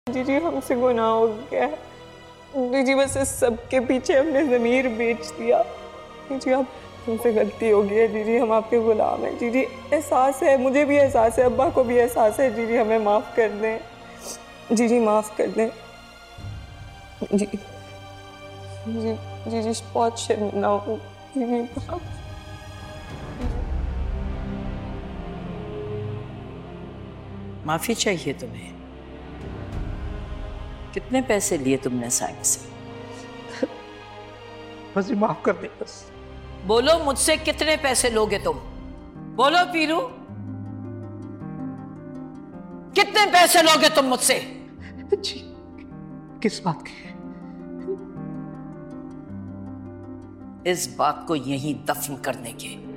जीजी हमसे गुनाह हो गया है। जीजी बस इस सब के पीछे हमने ज़मीर बेच दिया। जीजी अब हमसे गलती हो गई है। जीजी हम आपके गुलाम हैं। जीजी एहसास है, मुझे भी एहसास है, अब्बा को भी एहसास है। जीजी हमें माफ़ कर दें। जीजी माफ़ कर दें। जी जी जीजी बहुत शर्मिंदा हूँ। जीजी माफी चाहिए तुम्हें? कितने पैसे लिए तुमने साइम से? बस ये माफ कर दे बस। बोलो, मुझसे कितने पैसे लोगे तुम? बोलो पीरू, कितने पैसे लोगे तुम मुझसे? जी किस बात की? इस बात को यहीं दफन करने के।